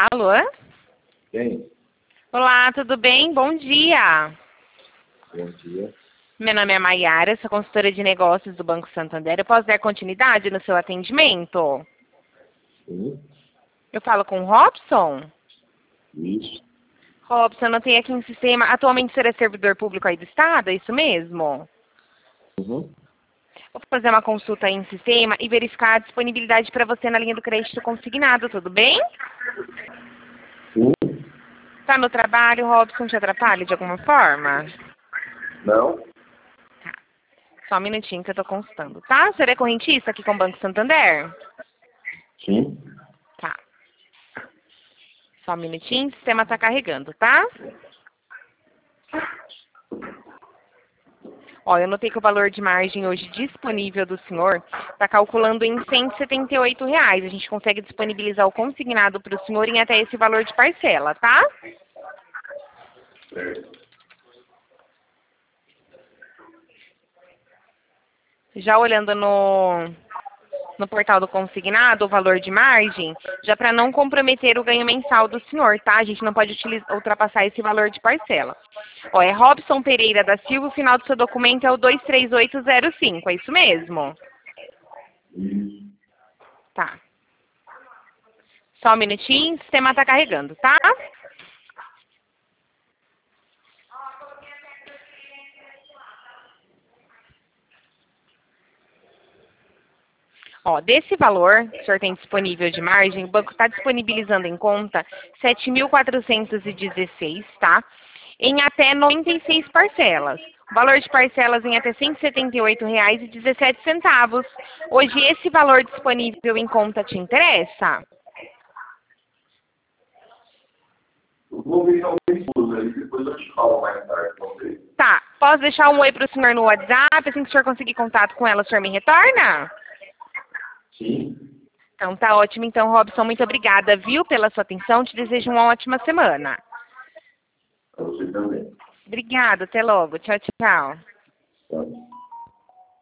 Alô? Quem? Olá, tudo bem? Bom dia. Bom dia. Meu nome é Maiara, sou consultora de negócios do Banco Santander. Eu posso dar continuidade no seu atendimento? Sim, Eu falo com o Robson? isso. Robson, eu tenho aqui um sistema. Atualmente você é servidor público aí do Estado, é isso mesmo? Uhum. Vou fazer uma consulta aí em sistema e verificar a disponibilidade para você na linha do crédito consignado, tudo bem? Sim. Tá no trabalho, Robson, te atrapalha de alguma forma? Não? Só um minutinho que eu tô consultando, tá? Você é correntista aqui com o Banco Santander? Sim. Tá. Só um minutinho, o sistema tá carregando, tá? Ó, eu notei que o valor de margem hoje disponível do senhor está calculando em R$ 178. A gente consegue disponibilizar o consignado para o senhor em até esse valor de parcela, tá? Certo. Já olhando no portal do consignado, o valor de margem, já para não comprometer o ganho mensal do senhor, tá? A gente não pode ultrapassar esse valor de parcela. Ó, é Robson Pereira da Silva, o final do seu documento é o 23805, é isso mesmo? Isso. Tá. Só um minutinho, o sistema tá carregando, tá? Ó, desse valor que o senhor tem disponível de margem, o banco está disponibilizando em conta 7.416, tá? Em até 96 parcelas. O valor de parcelas em até R$ 178,17. Hoje, esse valor disponível em conta te interessa? Eu vou ver com minha esposa aí, depois eu te falo mais tarde, vamos ver. Tá. Posso deixar um oi para o senhor no WhatsApp? Assim que o senhor conseguir contato com ela, o senhor me retorna? Sim. Então, tá ótimo. Então, Robson, muito obrigada, viu, pela sua atenção. Te desejo uma ótima semana. Para você também. Obrigada. Até logo. Tchau, tchau. Tá.